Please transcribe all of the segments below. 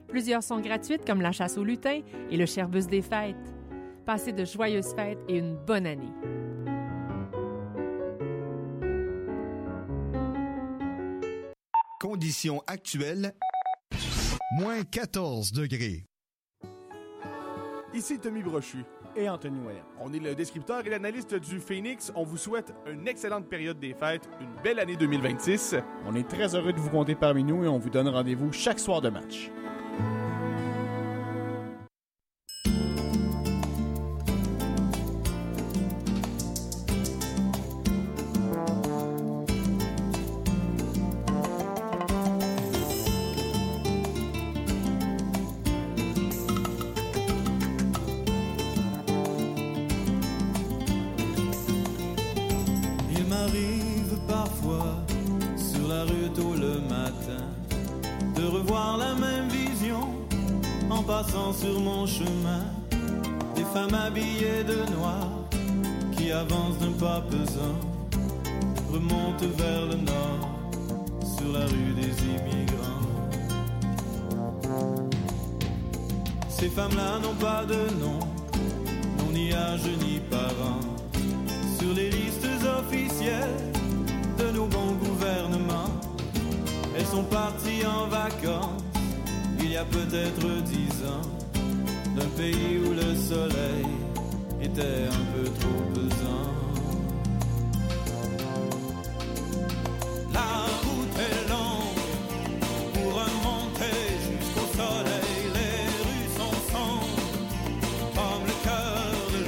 Plusieurs sont gratuites comme la chasse au lutin et le Scherbus des fêtes. Passez de joyeuses fêtes et une bonne année. Conditions actuelles, moins 14 degrés. Ici Tommy Brochu et Anthony Ouellet. On est le descripteur et l'analyste du Phoenix. On vous souhaite une excellente période des fêtes, une belle année 2026. On est très heureux de vous compter parmi nous et on vous donne rendez-vous chaque soir de match. Sur mon chemin, des femmes habillées de noir qui avancent d'un pas pesant, remontent vers le nord, sur la rue des immigrants. Ces femmes-là n'ont pas de nom, n'ont ni âge ni parents, sur les listes officielles de nos bons gouvernements. Elles sont parties en vacances il y a peut-être 10 ans, d'un pays où le soleil était un peu trop pesant. La route est longue pour remonter jusqu'au soleil. Les rues sont sombres comme le cœur de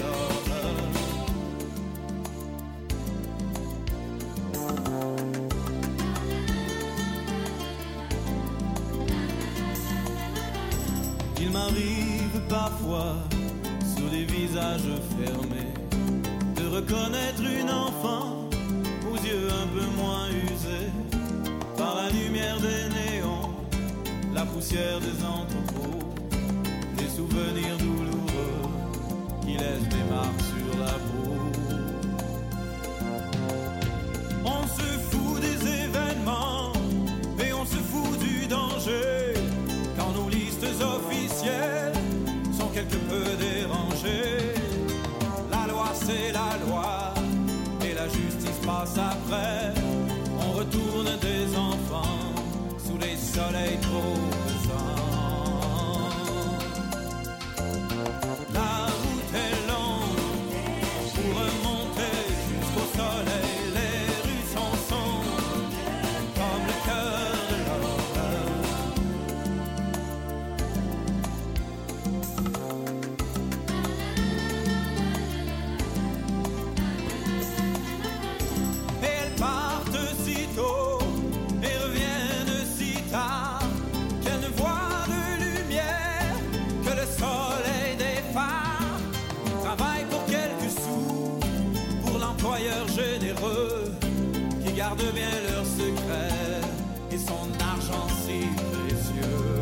l'or. Il m'arrive parfois, sur des visages fermés, de reconnaître une enfant aux yeux un peu moins usés par la lumière des néons, la poussière des entrepôts, des souvenirs douloureux qui laissent des marques sur la peau. On se fout des événements et on se fout du danger quand nos listes officielles sont quelque peu dérangées. La loi c'est la loi et la justice passe après. On retourne des enfants sous les soleils trop pesants. La route est longue pour remonter jusqu'au soleil. Les rues sont sombres comme le cœur de et reviennent si tard qu'elles ne voient de lumière que le soleil des phares. Travaillent pour quelques sous, pour l'employeur généreux qui garde bien leurs secrets et son argent si précieux.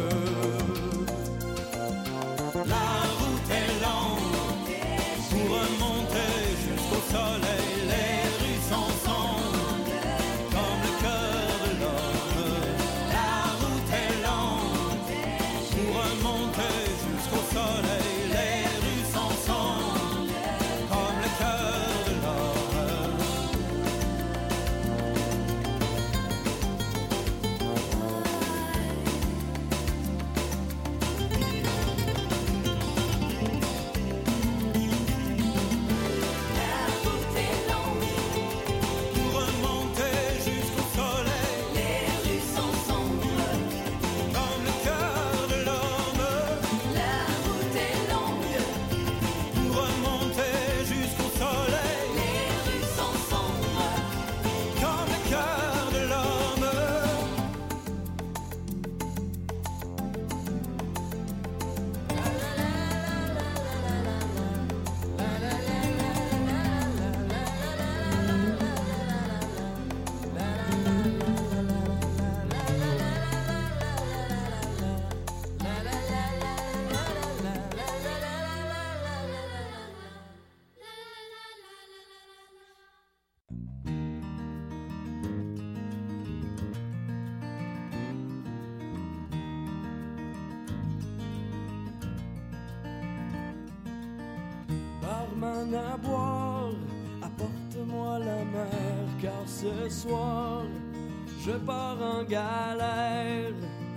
La route est longue pour remonter jusqu'au soleil. Les rues sont sombres comme le cœur de l'homme. La route est longue barman à boire, apporte-moi la mer, car ce soir, je pars en galère.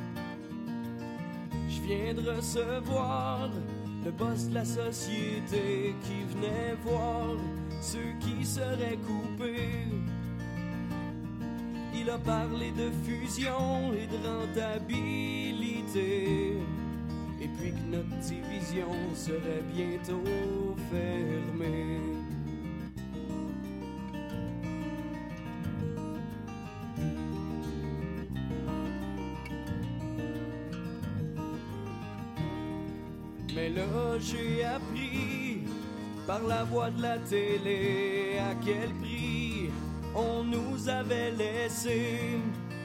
Je viens de recevoir le boss de la société qui venait voir ceux qui seraient coupés. Il a parlé de fusion et de rentabilité, et puis que notre division serait bientôt fermée. Mais là j'ai appris par la voix de la télé à quel prix on nous avait laissé.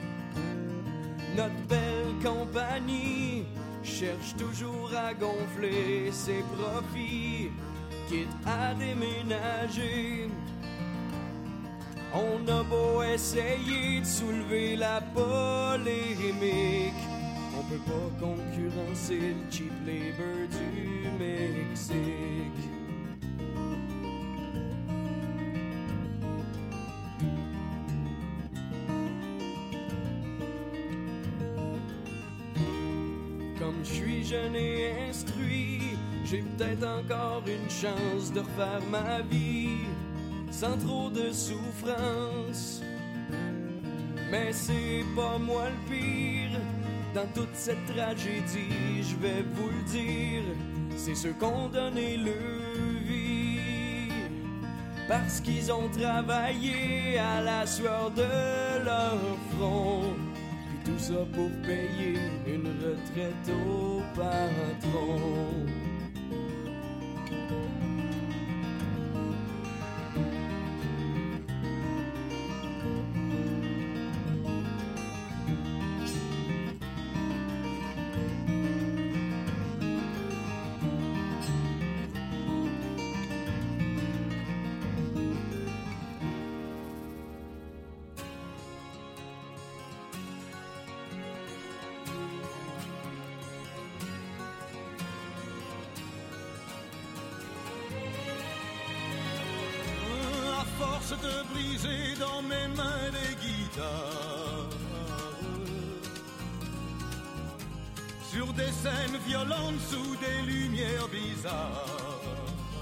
Notre belle compagnie cherche toujours à gonfler ses profits, quitte à déménager. On a beau essayer de soulever la polémique, on peut pas concurrencer le cheap labor du Mexique. Comme je suis jeune et instruit, j'ai peut-être encore une chance de refaire ma vie sans trop de souffrance. Mais c'est pas moi le pire dans toute cette tragédie, je vais vous le dire, c'est ceux qu'ont donné leur vie, parce qu'ils ont travaillé à la sueur de leur front, puis tout ça pour payer une retraite au patron. De briser dans mes mains des guitares sur des scènes violentes sous des lumières bizarres.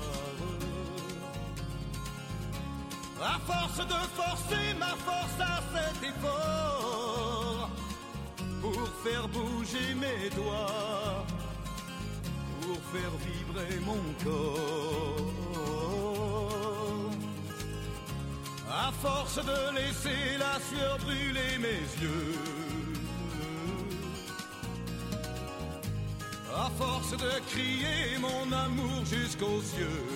À force de forcer ma force à cet effort pour faire bouger mes doigts, pour faire vibrer mon corps. À force de laisser la sueur brûler mes yeux, à force de crier mon amour jusqu'aux cieux,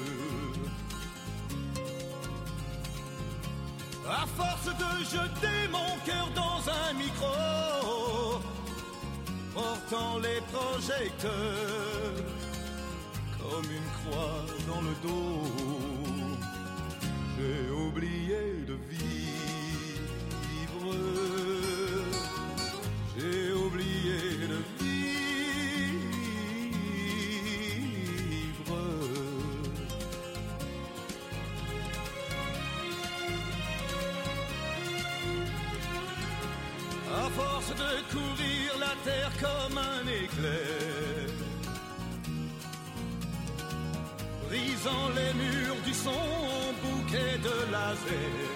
à force de jeter mon cœur dans un micro, portant les projecteurs comme une croix dans le dos, j'ai oublié de vivre, j'ai oublié de vivre. À force de courir la terre comme un éclair, brisant les murs du son, bouquet de laser.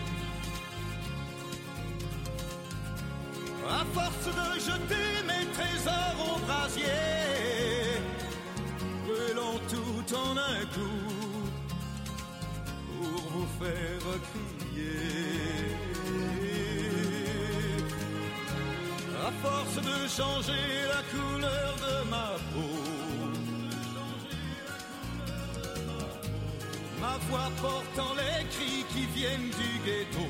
À force de jeter mes trésors au brasier, brûlant tout en un coup, pour vous faire crier. À force de changer la couleur de ma peau, ma voix portant les cris qui viennent du ghetto.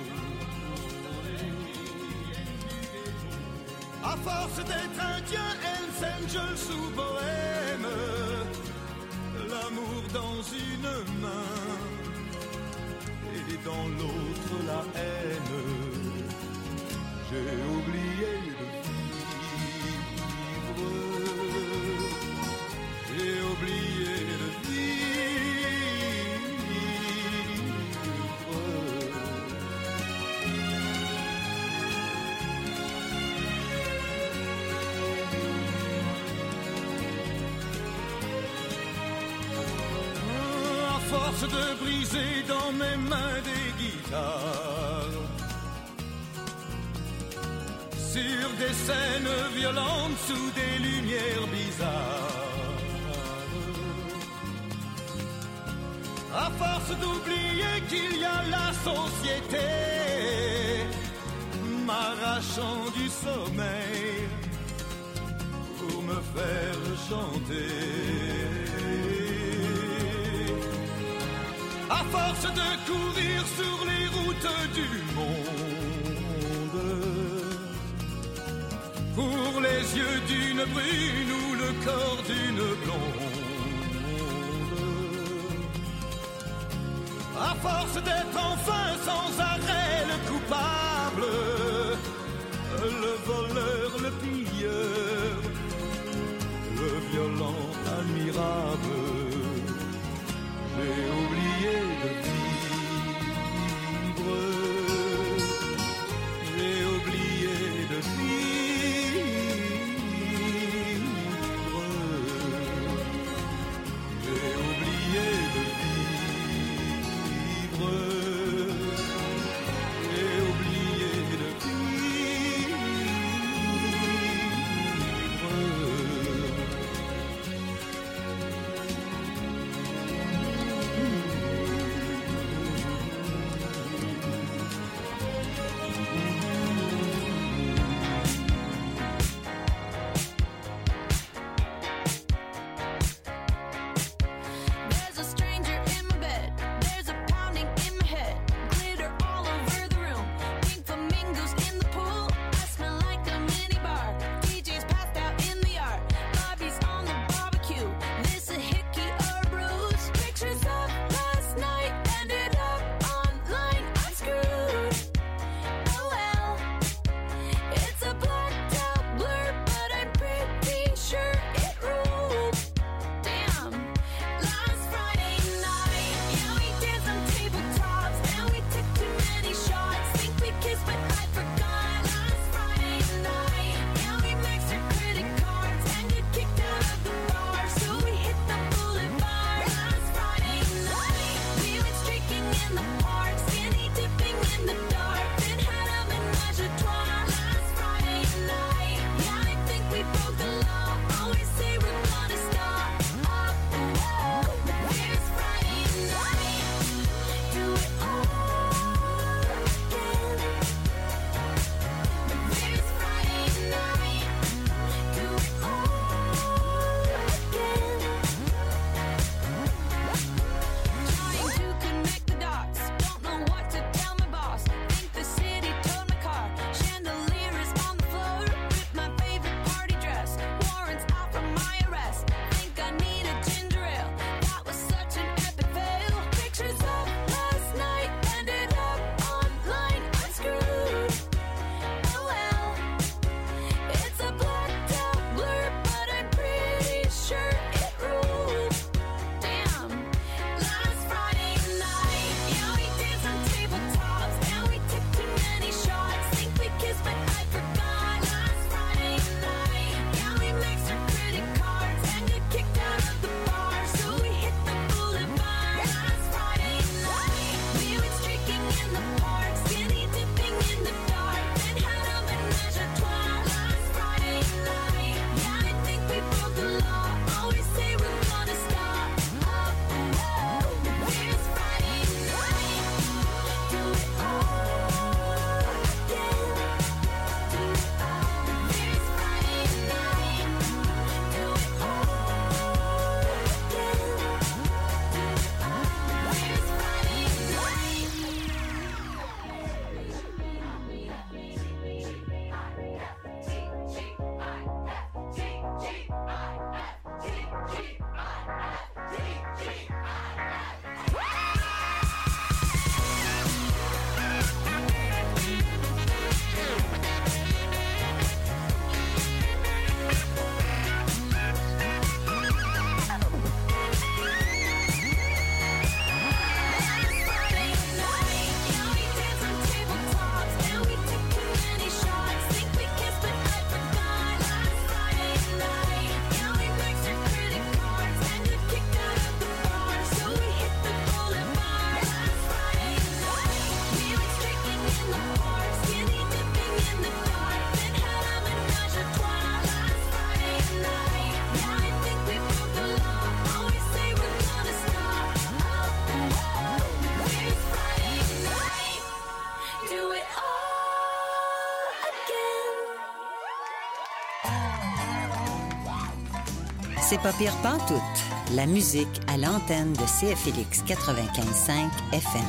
À force d'être indien, Hells Angels ou bohème, l'amour dans une main et dans l'autre la haine, j'ai oublié de vivre, j'ai oublié de vivre. force de briser dans mes mains des guitares. Sur des scènes violentes sous des lumières bizarres. À force d'oublier qu'il y a la société, m'arrachant du sommeil pour me faire chanter. À force de courir sur les routes du monde, pour les yeux d'une brune ou le corps d'une blonde. À force d'être enfin sans arrêt le coupable, le voleur, le pilleur, le violent admirable, j'ai oublié de vivre, j'ai oublié de vivre, j'ai oublié de vivre, j'ai oublié de vivre. C'est pas pire pantoute. La musique à l'antenne de CFLX 95.5 FM.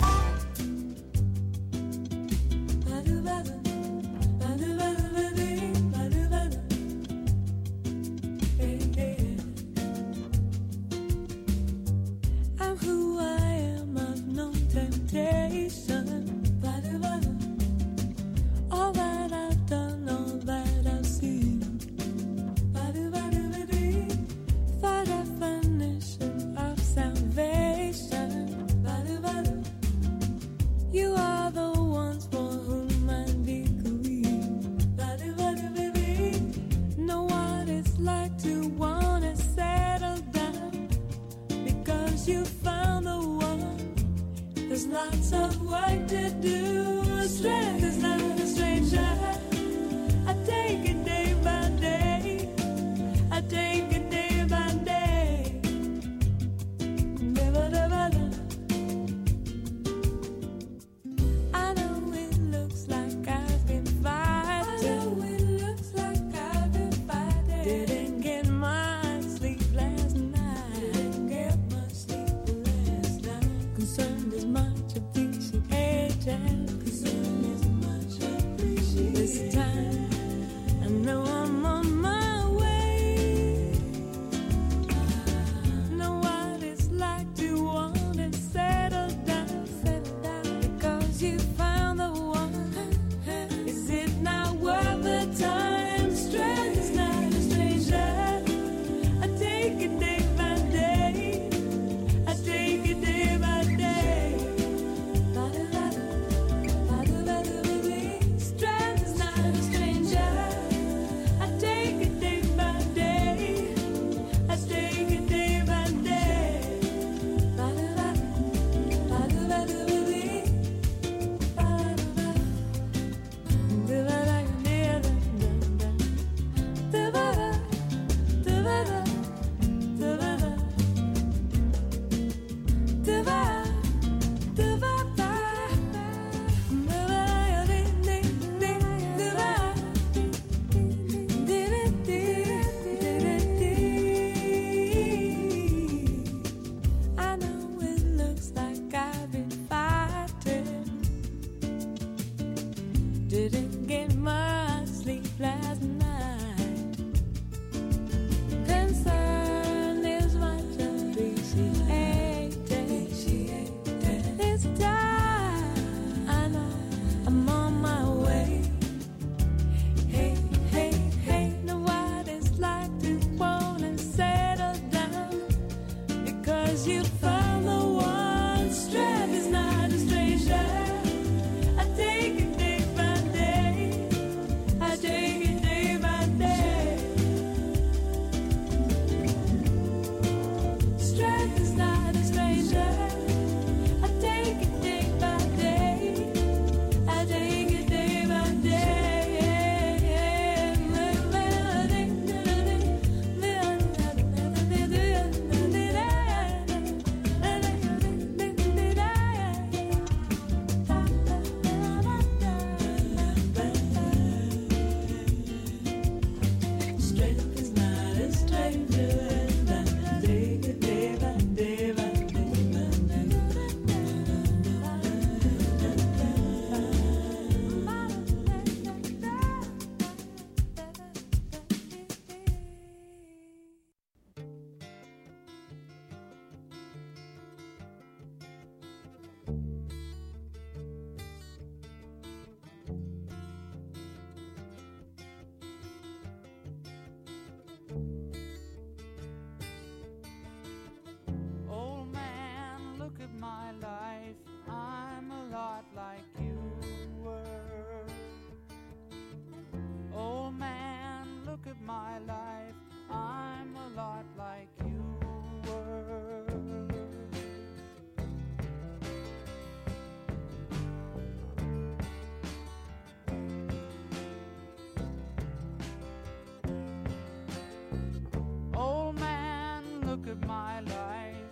of my life.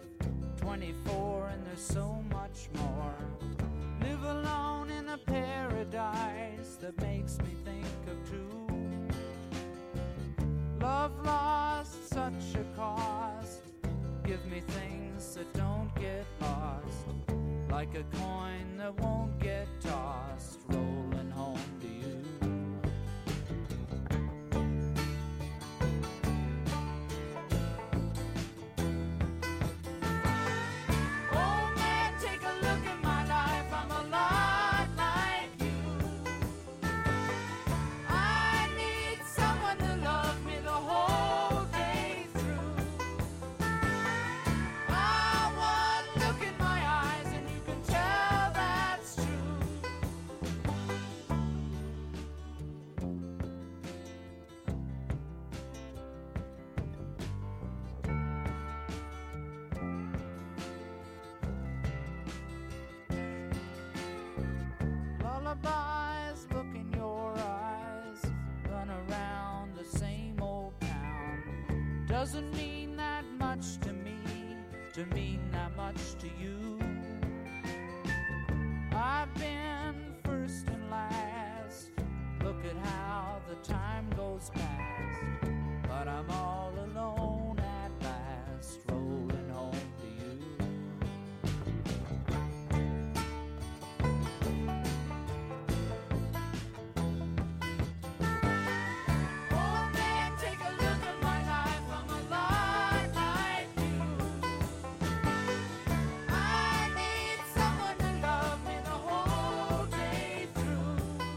24 and there's so much more. Live alone in a paradise that makes me think of two. Love lost, such a cost. Give me things that don't get lost, like a coin that won't get tossed, rolling home to you. Oh man, take a look at my life, I'm a lot like you. I need someone to love me the whole day through. Look in my eyes and you can tell that's true. Lullabies, look in your eyes, run around the same old town. Doesn't mean that much to me, to mean that much to you. I've been first and last, look at how the time goes past, but I'm all alone at last, rolling home to you. Oh man, take a look at my life, I'm a lot like you. I need someone to love me the whole day through.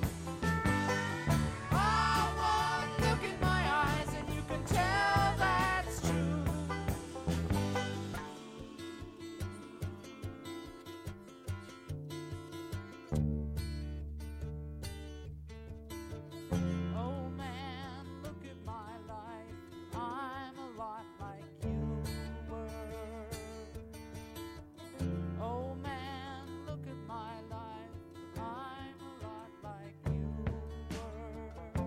Look in my eyes and you can tell that's true. Oh man, look at my life, I'm a lot like you were. Oh man, look at my life, I'm a lot like you were.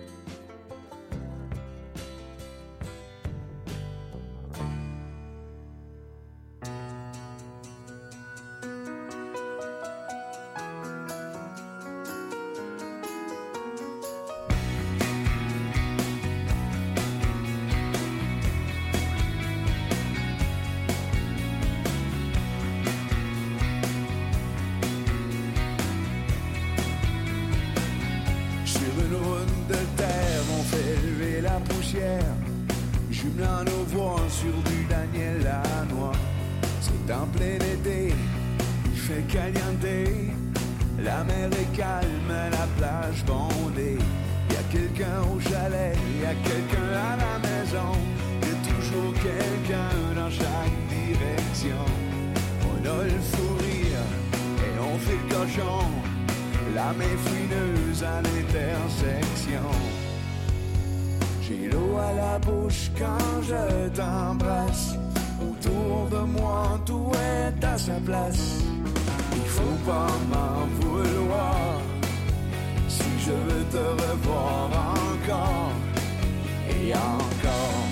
Sur une route de terre, on fait lever la poussière, jumelant nos voix sur du Daniel Lanois. C'est en plein été, il fait caliente, la mer est calme, la plage bondée. Y a quelqu'un au chalet, y a quelqu'un à la maison, y a toujours quelqu'un dans chaque direction. On a le fou rire et on fait le cochon, la main fouineuse à l'intersection. J'ai l'eau à la bouche quand je t'embrasse. Autour de moi, tout est à sa place. Il faut pas m'en vouloir si je veux te revoir encore et encore.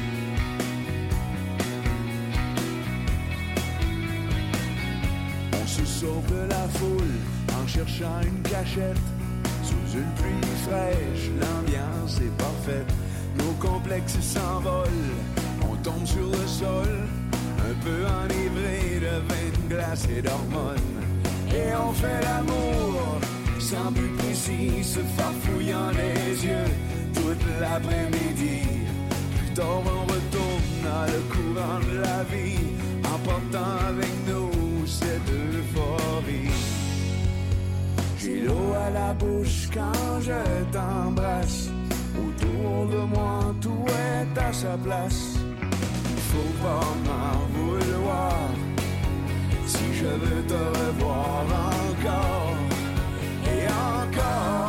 On se sauve de la foule en cherchant une cachette. Sous une pluie fraîche, l'ambiance est parfaite. Nos complexes s'envolent, on tombe sur le sol, un peu enivré de vin de glace et d'hormones. Et on fait l'amour, sans but précis, se farfouillant les yeux, toute l'après-midi. Plus tard on retourne dans le courant de la vie, emportant avec nous cette euphorie. J'ai l'eau à la bouche quand je t'embrasse. Autour de moi, tout est à sa place. Il faut pas m'en vouloir si je veux te revoir encore et encore.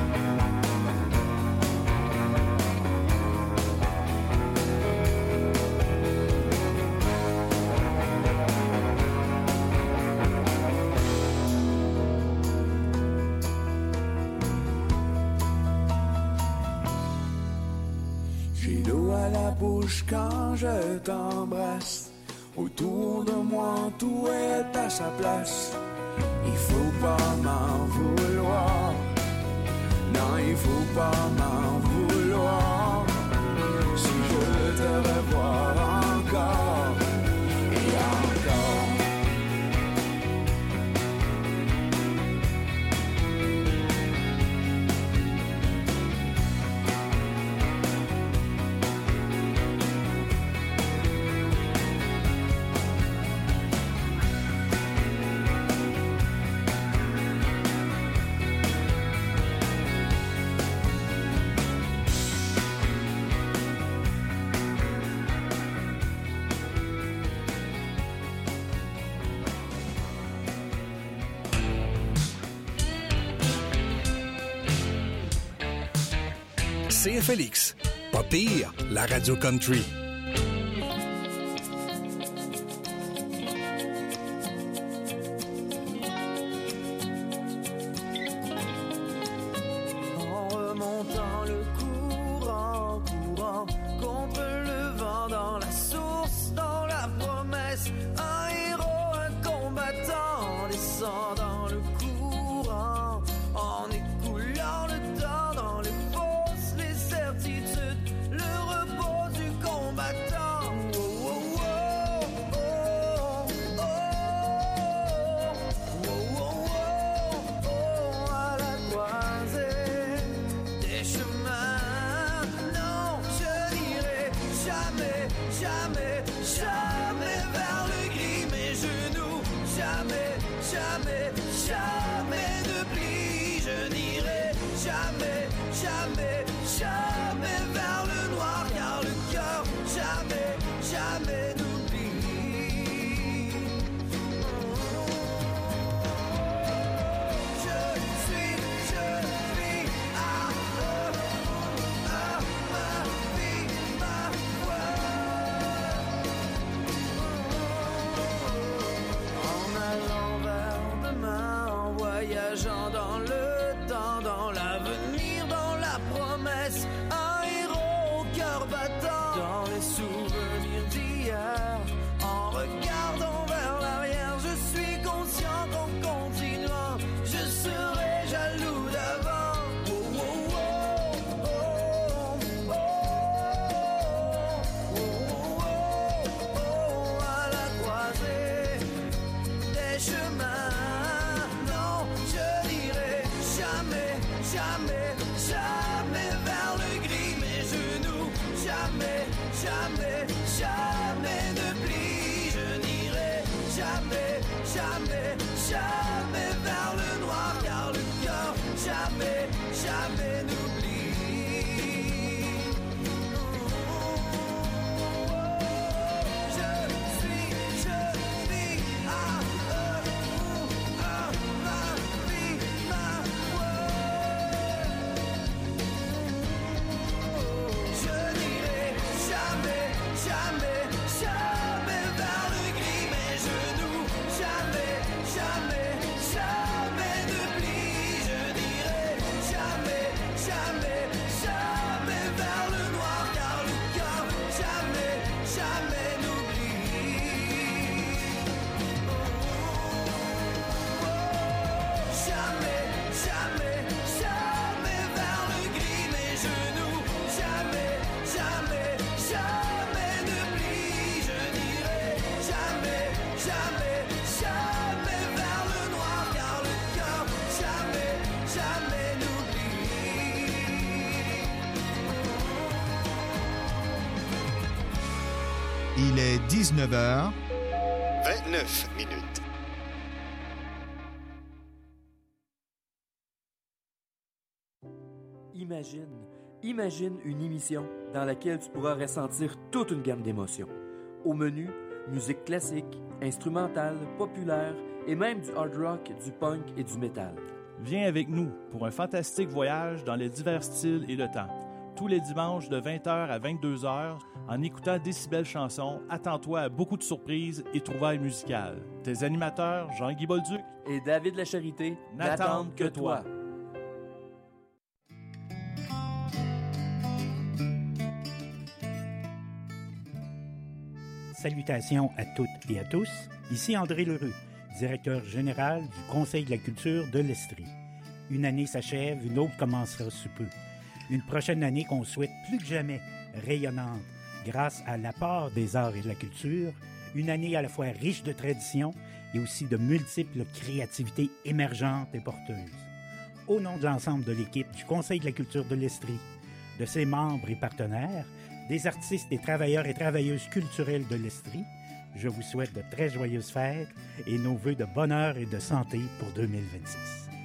J'ai l'eau à la bouche quand je t'embrasse. Autour de moi, tout est à sa place. Il faut pas m'en vouloir. Non, il faut pas m'en vouloir. Si je veux te CFLX. Pas pire, la radio country. En remontant le courant, courant contre le vent, dans la source, dans la promesse, un héros, un combattant, descend dans le courant, en écoulant le temps, dans les fausses, les certitudes, le repos du combattant. Oh, oh, oh, oh, oh, oh, oh, oh, oh, à la croisée des chemins. Non, je n'irai jamais, jamais, jamais vers le gris, mes genoux, jamais, jamais, jamais ne plient. Je n'irai jamais, jamais, jamais vers le noir, car le cœur jamais, jamais n'oublie. Je suis à ma vie, ma foi. En allant vers demain, en voyageant dans le temps, dans l'avenir, dans la promesse, un héros au cœur battant, dans les souvenirs d'hier, en regardant vers l'arrière, je suis conscient qu'en continuant, je serai jaloux d'avant. Oh, oh, oh, oh, oh, oh, oh, oh, à la croisée des chemins. Non, je n'irai jamais, jamais, jamais vers le gris, mes genoux, jamais, jamais, jamais ne plient. Je n'irai jamais, jamais, jamais vers le noir, car le cœur jamais, jamais n'oublie. Je suis à ma vie, ma foi. Je n'irai jamais, jamais, jamais vers le gris, mes genoux, jamais, jamais, jamais ne plient. Je n'irai jamais, jamais, jamais vers le noir, car le cœur jamais, jamais n'oublie. Jamais, jamais, jamais vers le gris, mes genoux, jamais, jamais, jamais ne plient. Je n'irai jamais, jamais, jamais vers le noir, car le cœur jamais, jamais n'oublie. Il est 19h. 29 minutes. Imagine une émission dans laquelle tu pourras ressentir toute une gamme d'émotions. Au menu, musique classique, instrumentale, populaire et même du hard rock, du punk et du métal. Viens avec nous pour un fantastique voyage dans les divers styles et le temps. Tous les dimanches de 20h à 22h, en écoutant Décibel Chansons, attends-toi à beaucoup de surprises et trouvailles musicales. Tes animateurs, Jean-Guy Bolduc et David Lacharité, n'attendent que toi. Salutations à toutes et à tous. Ici André Leroux, directeur général du Conseil de la culture de l'Estrie. Une année s'achève, une autre commencera sous peu. Une prochaine année qu'on souhaite plus que jamais rayonnante grâce à l'apport des arts et de la culture. Une année à la fois riche de traditions et aussi de multiples créativités émergentes et porteuses. Au nom de l'ensemble de l'équipe du Conseil de la culture de l'Estrie, de ses membres et partenaires, des artistes et travailleurs et travailleuses culturelles de l'Estrie, je vous souhaite de très joyeuses fêtes et nos vœux de bonheur et de santé pour 2026.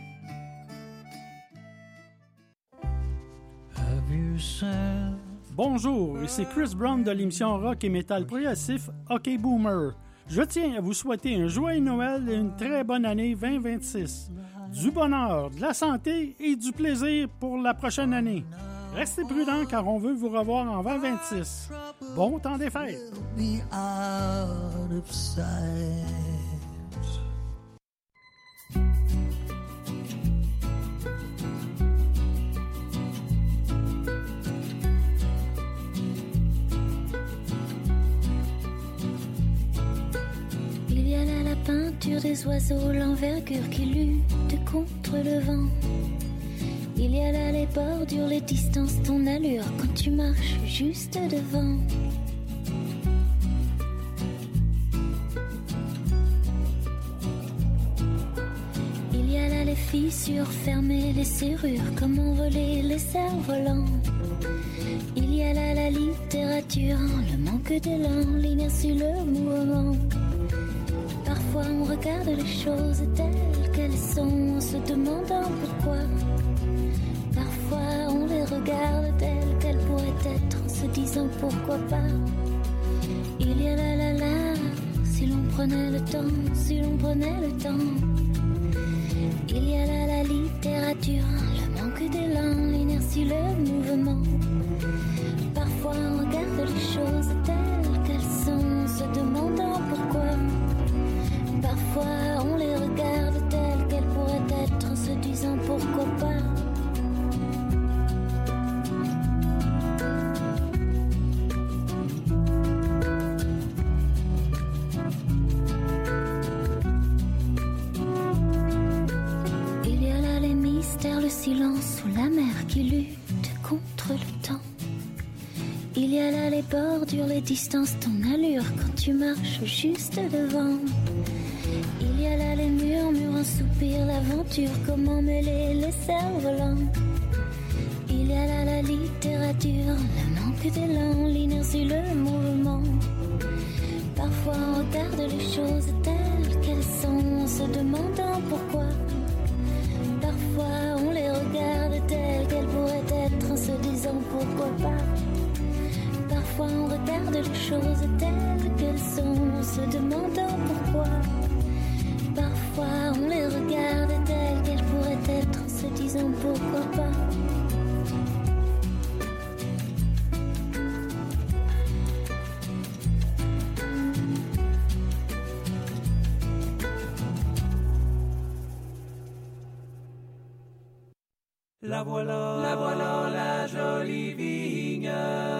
Bonjour, ici Chris Brown de l'émission Rock et Metal progressif OK Boomer. Je tiens à vous souhaiter un joyeux Noël et une très bonne année 2026. Du bonheur, de la santé et du plaisir pour la prochaine année. Restez prudents car on veut vous revoir en 2026. Bon temps des fêtes! Be out of sight. Il y a là la peinture des oiseaux, l'envergure qui lutte contre le vent. Il y a là les bordures, les distances, ton allure quand tu marches juste devant. Il y a là les fissures fermées, les serrures, comment voler les cerfs-volants. Il y a là la littérature, le manque d'élan, l'inertie, le mouvement. Parfois on regarde les choses telles qu'elles sont en se demandant pourquoi. Parfois on les regarde telles qu'elles pourraient être en se disant pourquoi pas. Il y a là, si l'on prenait le temps, si l'on prenait le temps. Il y a là la littérature, le manque d'élan, l'inertie, le mouvement. Parfois on regarde les choses telles qu'elles sont en se demandant pourquoi. Parfois on les regarde telles qu'elles pourraient être en se disant pourquoi pas. Il y a là les mystères, le silence ou la mer qui lutte contre le temps. Il y a là les bordures, les distances, ton allure quand tu marches juste devant. Il y a là les murmures, un soupir, l'aventure, comment mêler les cerfs-volants. Il y a là la littérature, le manque d'élan, l'inertie, le mouvement. Parfois on regarde les choses telles qu'elles sont en se demandant pourquoi. Parfois on les regarde telles qu'elles pourraient être en se disant pourquoi pas. Parfois on regarde les choses telles qu'elles sont en se demandant pourquoi. Parfois on les regarde telles qu'elles pourraient être en se disant pourquoi pas. La voilà la jolie vigne.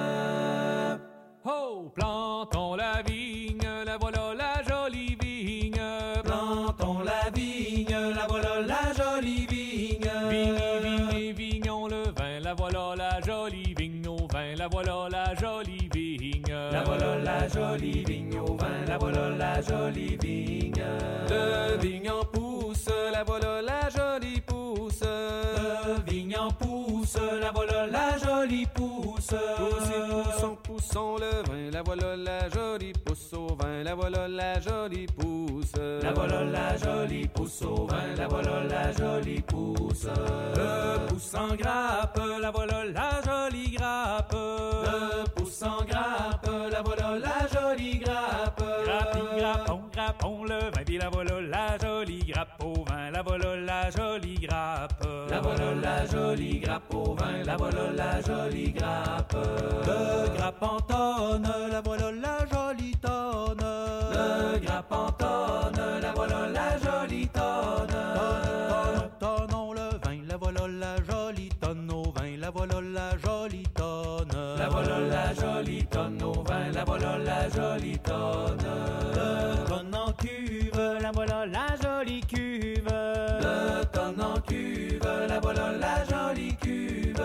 Oh, plantons la vigne, la voilà la jolie vigne. Plantons la vigne, la voilà la jolie vigne. Vignons le vin, la voilà la jolie vigne au vin, la voilà la jolie vigne. La voilà la jolie vigne au vin, la voilà la jolie vigne. De vigne en pousse, la voilà la jolie pousse. De vigne en pousse, la voilà la jolie pousse. Poussons le vin, la voilà la jolie pousse au vin, la voilà la jolie pousse. La voilà la jolie pousse au vin, la voilà la jolie pousse. Le pousse en grappe, la voilà la jolie grappe. Le pousse en grappe, la voilà la jolie grappe. Grappons le vin, puis la voilà la jolie grappe au vin, la voilà la jolie grappe. La voilà la jolie grappe au vin, la voilà la jolie grappe. Le grappe en tonne, la voilà la jolie tonne. Le grappe en tonne, la voilà la jolie tonne. Tonnons le vin, la voilà la jolie tonne au vin, la voilà la jolie tonne. La voilà la jolie tonne au vin, la voilà la jolie tonne. Le tonne en cuve, la voilà la jolie cuve. Le tonne en cuve, la voilà la jolie cuve.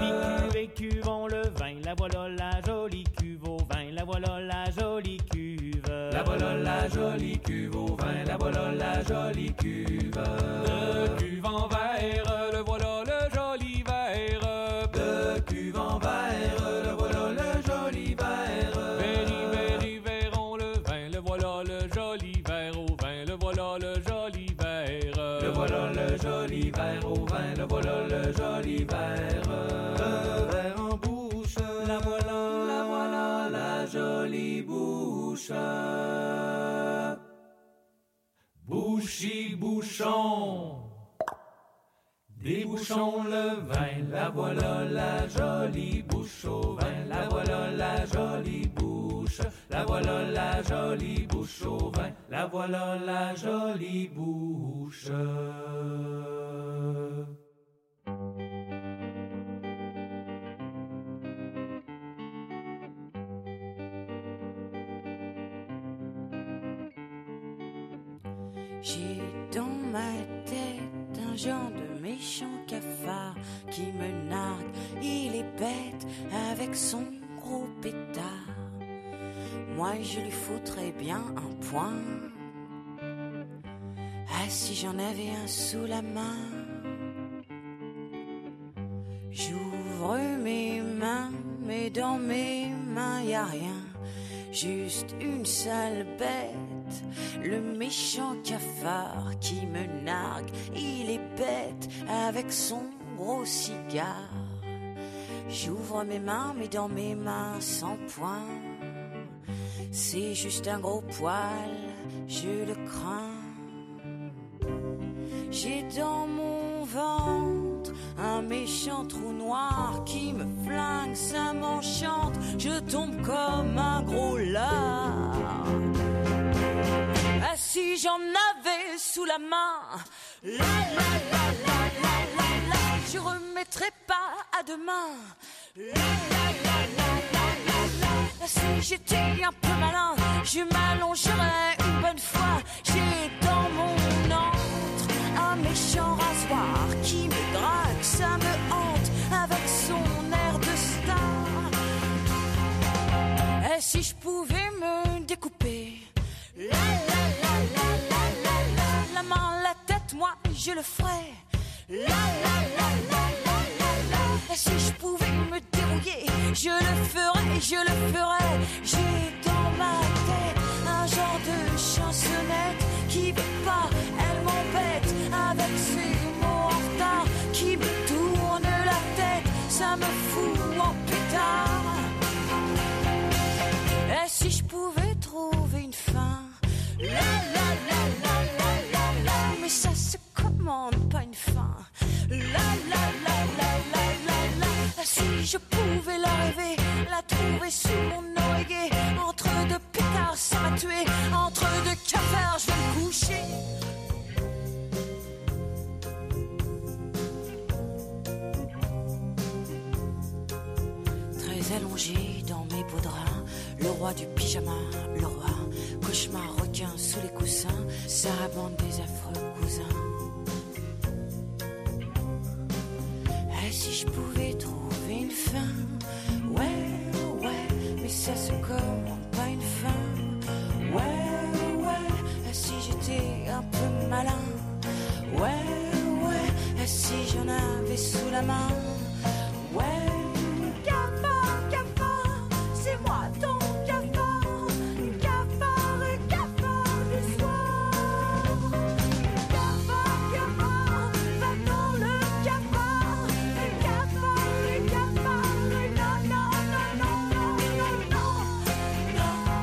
Cuvons le vin, la voilà la jolie cuve au vin, la voilà la jolie cuve. La voilà la jolie cuve au vin, la voilà la jolie cuve. De cuve en verre, le voilà le joli verre. De cuve en verre, le voilà le joli verre. Verrons le vin, le voilà le joli verre au vin, le voilà le joli verre. Le voilà le joli verre au vin, le voilà le joli verre. Le verre en bouche, la voilà la jolie bouche. Bouchi bouchon, des bouchons le vin, la voilà la jolie bouche au vin, la voilà la jolie bouche, la voilà la jolie bouche au vin, la voilà la jolie bouche. J'ai dans ma tête un genre de méchant cafard qui me nargue. Il est bête avec son gros pétard. Moi je lui foutrais bien un point. Ah si j'en avais un sous la main. J'ouvre mes mains, mais dans mes mains y a rien. Juste une sale bête. Le méchant cafard qui me nargue, il est bête avec son gros cigare. J'ouvre mes mains, mais dans mes mains sans point. C'est juste un gros poil, je le crains. J'ai dans mon ventre un méchant trou noir qui me flingue, ça m'enchante. Je tombe comme un gros lard. Ah si j'en avais sous la main, la la la la la la la, je remettrais pas à demain. La la la la la la la, ah, si j'étais un peu malin, je m'allongerais une bonne fois. J'ai dans mon antre un méchant rasoir qui me drague, ça me hante avec son air de star. Et si je pouvais me découper, la la la la la la la, la main, la tête, moi je le ferais. La la la la la la la, et si je pouvais me dérouiller, je le ferais. J'ai dans ma tête un genre de chansonnette qui veut pas, elle m'embête avec ses mots en retard qui me tournent la tête, ça me fout en pétard. Et si je pouvais trouver une fin, la la la la la la la, mais ça se commande pas une fin. La la la la la la la, si je pouvais la rêver, la trouver sous mon oreiller. Entre deux pétards ça m'a tué, entre deux cafards je vais me coucher. Très allongé dans mes beaux draps, le roi du pyjama, le roi, cauchemar requin sous les coussins, sarabande des affreux cousins. Et si je pouvais trouver une fin, ouais, ouais, mais ça se commande pas une fin. Ouais, ouais, et si j'étais un peu malin, ouais, ouais, et si j'en avais sous la main, ouais. C'est moi ton cafard, cafard du soir. Cafard, va dans le cafard. Le cafard, non, non, non, non, non, non,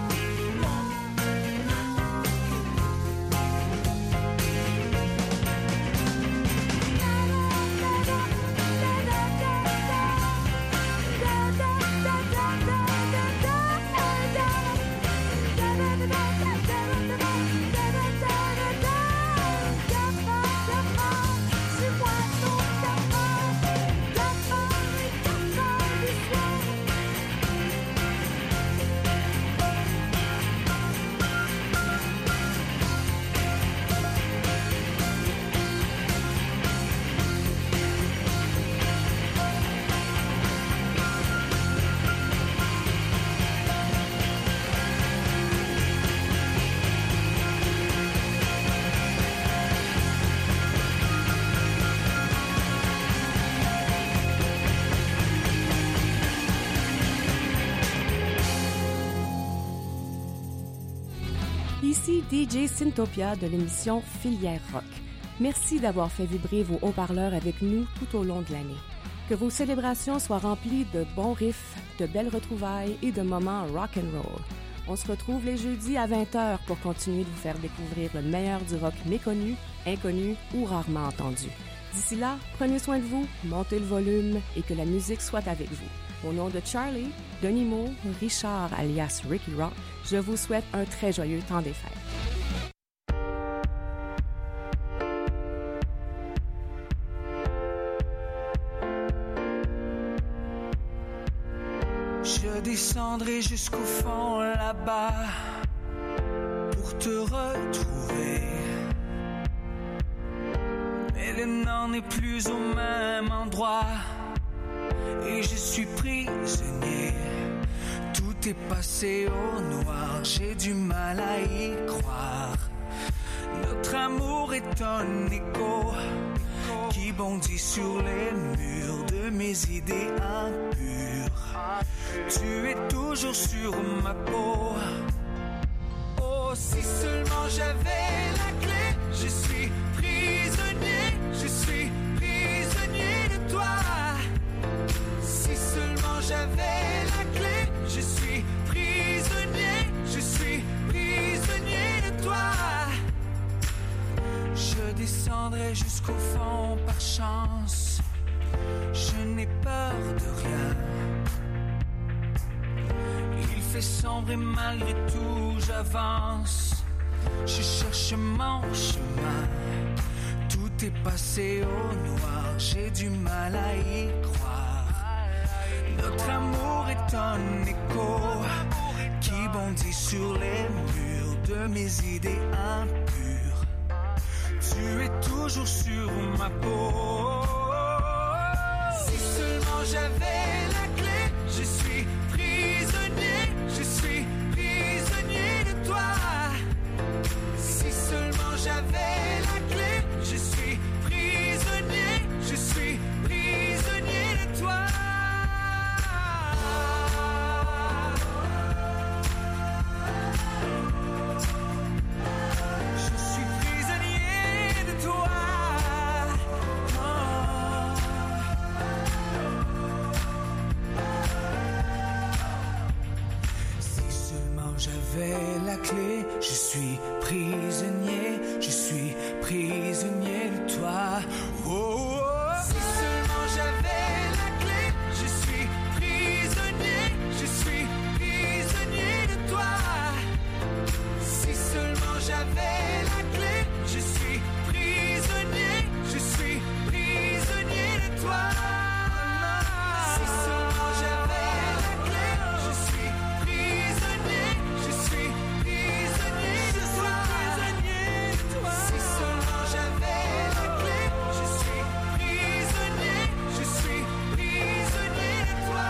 Ici DJ Syntopia de l'émission Filière Rock. Merci d'avoir fait vibrer vos haut-parleurs avec nous tout au long de l'année. Que vos célébrations soient remplies de bons riffs, de belles retrouvailles et de moments rock and roll. On se retrouve les jeudis à 20h pour continuer de vous faire découvrir le meilleur du rock méconnu, inconnu ou rarement entendu. D'ici là, prenez soin de vous, montez le volume et que la musique soit avec vous. Au nom de Charlie, Denis Mo, Richard alias Ricky Rock, je vous souhaite un très joyeux temps des fêtes. Je descendrai jusqu'au fond là-bas pour te retrouver. Mais le n'en est plus au même endroit et je suis prisonnier. Tout est passé au noir, j'ai du mal à y croire. Notre amour est un écho qui bondit sur les murs de mes idées impures. Tu es toujours sur ma peau. Oh, si seulement j'avais la clé. Je suis prisonnier, je suis prisonnier de toi. Si seulement j'avais la clé. Je suis prisonnier, je suis prisonnier de toi. Je descendrai jusqu'au fond par chance. Je n'ai peur de rien. Il fait sombre et malgré tout j'avance. Je cherche mon chemin. Tout est passé au noir. J'ai du mal à y croire. Notre amour est un écho qui bondit sur les murs de mes idées impures. Tu es toujours sur ma peau. Si seulement j'avais la clé. Je suis prisonnier, je suis prisonnier de toi. Si seulement j'avais la clé. Je suis prisonnier, je suis prisonnier de toi. Je suis prisonnier de toi. Si seulement j'avais la clé. Je suis prisonnier, je suis prisonnier de toi. Oh, oh. Si seulement j'avais la clé. Je suis prisonnier, je suis prisonnier de toi. Si seulement j'avais la clé. Je suis prisonnier, je suis prisonnier de toi. Si seulement j'avais la clé. Je suis prisonnier, je suis prisonnier de toi. Si seulement j'avais la clé. Je suis prisonnier, je suis prisonnier de toi.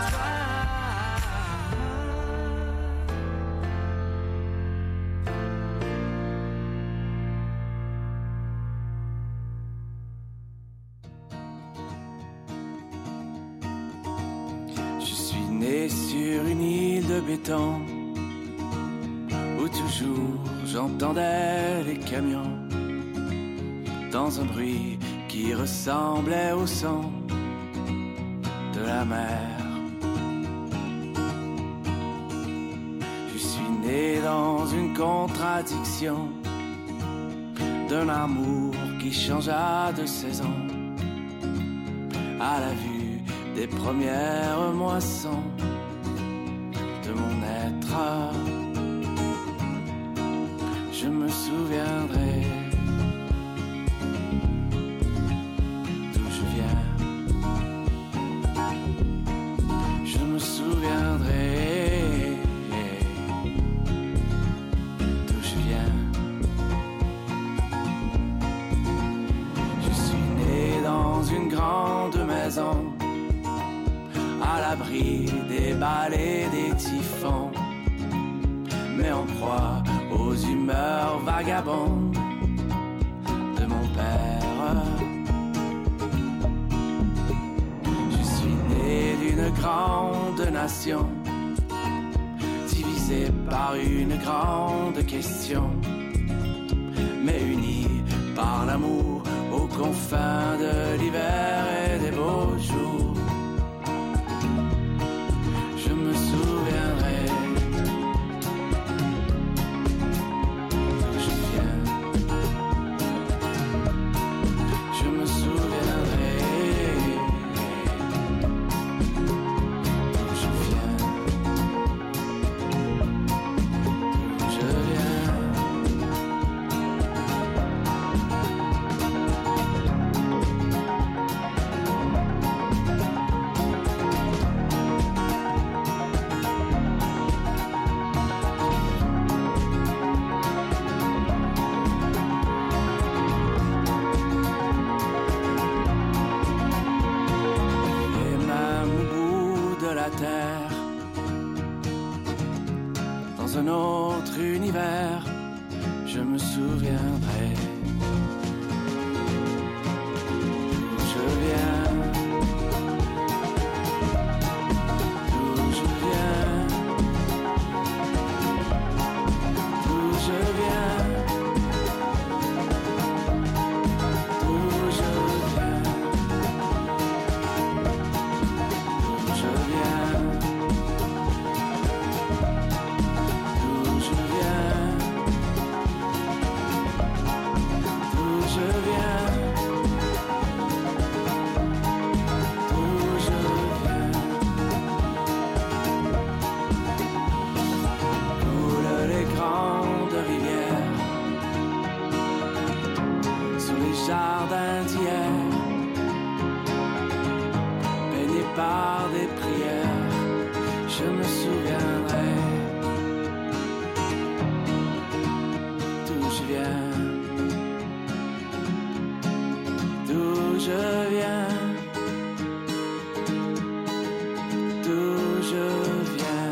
Je suis né sur une île de béton où toujours j'entendais les camions dans un bruit qui ressemblait au son de la mer. Je suis né dans une contradiction d'un amour qui changea de saison à la vue des premières moissons de mon être. Je me souviendrai d'où je viens. Je me souviendrai d'où je viens. Je suis né dans une grande maison à l'abri des balles et des typhons, mais en proie aux humeurs vagabondes de mon père. Je suis né d'une grande nation, divisée par une grande question, mais unie par l'amour aux confins de l'hiver et des beaux jours. Je me souviendrai d'où je viens. Je me souviendrai. dans un autre univers, je me souviendrai d'où je viens, d'où je viens, d'où je viens, d'où je viens, d'où je viens. Jardin d'hier, baigné par des prières, je me souviendrai d'où je viens, d'où je viens, d'où je viens.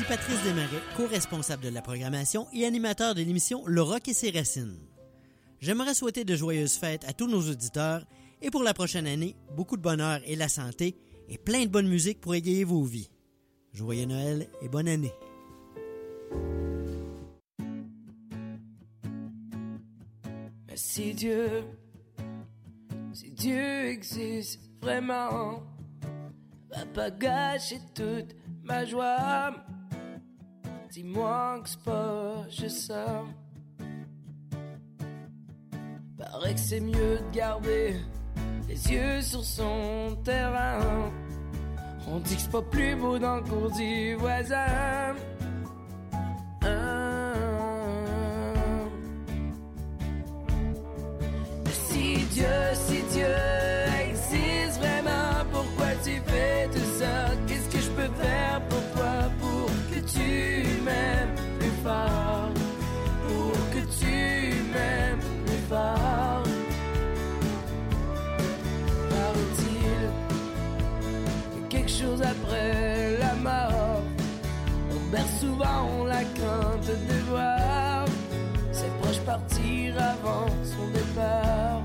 Patrice Desmarais, co-responsable de la programmation et animateur de l'émission Le Rock et ses racines. J'aimerais souhaiter de joyeuses fêtes à tous nos auditeurs et pour la prochaine année, beaucoup de bonheur et la santé et plein de bonne musique pour égayer vos vies. Joyeux Noël et bonne année. Mais si Dieu existe vraiment, va pas gâcher toute ma joie. Dis-moi que c'est pas juste ça. Paraît que c'est mieux de garder les yeux sur son terrain. On dit que c'est pas plus beau dans le cours du voisin. Si Dieu existe vraiment, pourquoi tu fais tout ça? Qu'est-ce que je peux faire pour toi, pour que tu m'aimes plus fort? Pour que tu m'aimes plus fort. Paraît-il qu'il y a quelque chose après la mort. On berce souvent la crainte de voir ses proches partir avant son départ.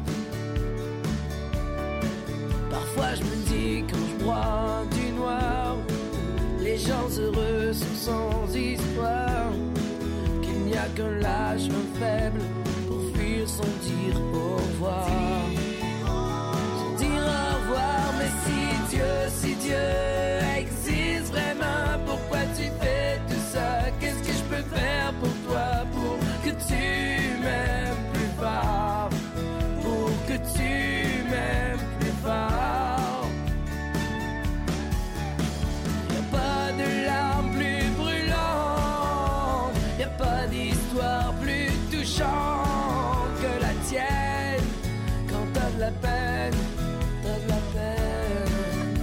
Parfois je me dis quand je bois du noir, les gens heureux sont sans histoire, qu'il n'y a qu'un lâche, un faible pour fuir sans dire au revoir. Sans dire au revoir, mais si Dieu existe vraiment, pourquoi tu fais tout ça? Qu'est-ce que je peux faire pour toi, pour que tu m'aimes plus fort, pour que tu m'aimes plus fort? Que la tienne, quand t'as de la peine, t'as de la peine.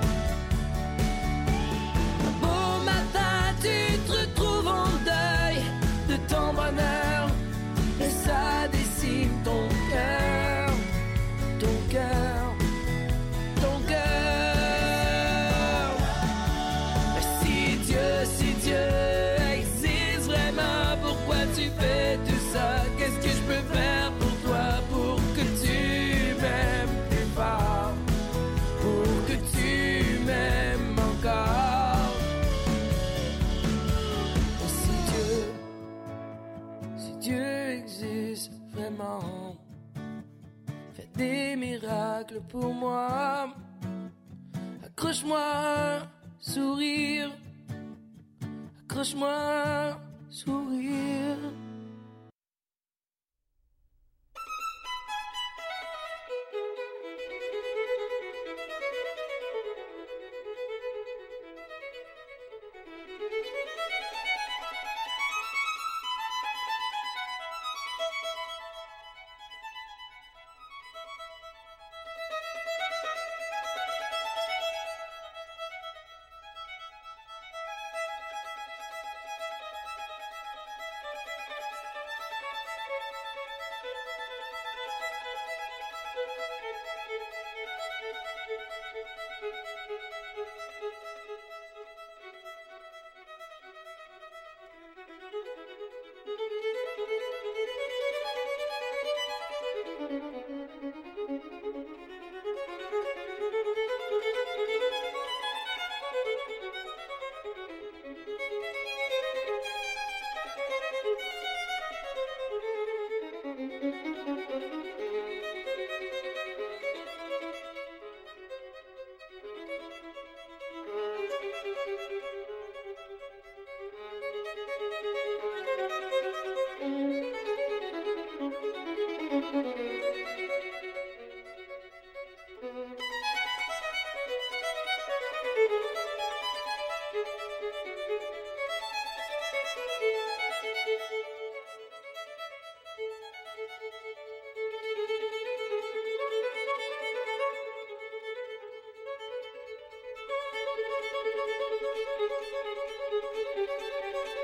Un beau matin, tu te retrouves en deuil de ton bonheur, et ça dessine ton cœur, ton cœur, ton cœur. Mais si Dieu existe vraiment, pourquoi tu fais tout ça? Qu'est-ce que je peux faire pour toi, pour que tu m'aimes plus fort, pour que tu m'aimes encore? Et si Dieu existe vraiment, fais des miracles pour moi. Accroche-moi un sourire, accroche-moi un sourire.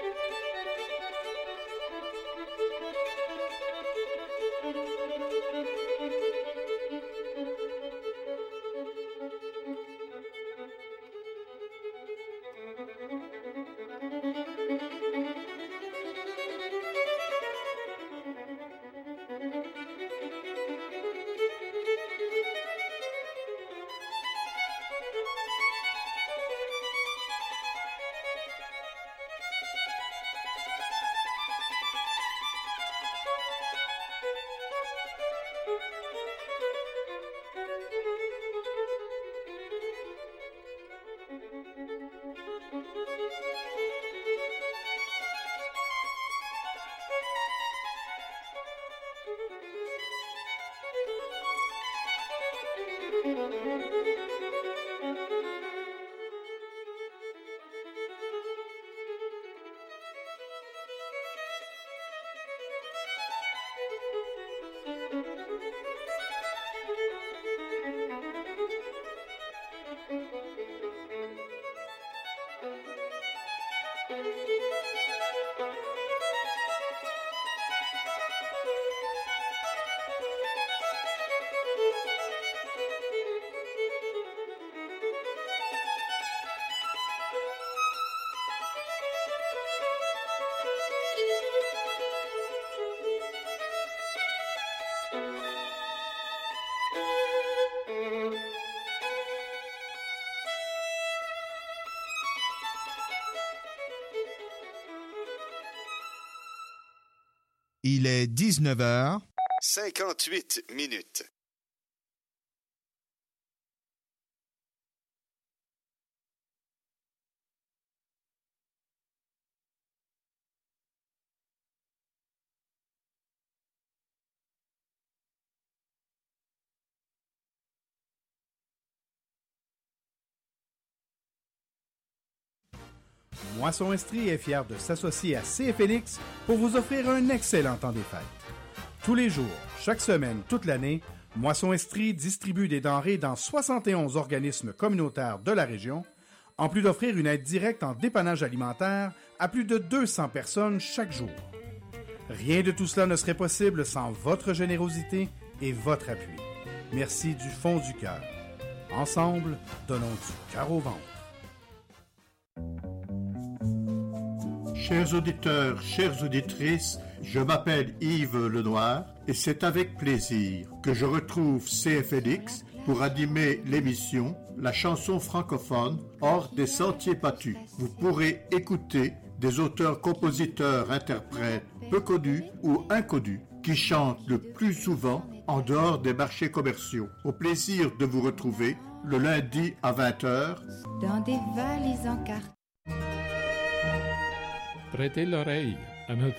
Thank you. Il est 19h 58 minutes. Moisson Estrie est fier de s'associer à CFLX pour vous offrir un excellent temps des fêtes. Tous les jours, chaque semaine, toute l'année, Moisson Estrie distribue des denrées dans 71 organismes communautaires de la région, en plus d'offrir une aide directe en dépannage alimentaire à plus de 200 personnes chaque jour. Rien de tout cela ne serait possible sans votre générosité et votre appui. Merci du fond du cœur. Ensemble, donnons du cœur au ventre. Chers auditeurs, chères auditrices, je m'appelle Yves Lenoir et c'est avec plaisir que je retrouve CFLX pour animer l'émission La chanson francophone hors des sentiers battus. Vous pourrez écouter des auteurs, compositeurs, interprètes peu connus ou inconnus qui chantent le plus souvent en dehors des marchés commerciaux. Au plaisir de vous retrouver le lundi à 20h dans des valises en carton. Prêtez l'oreille à notre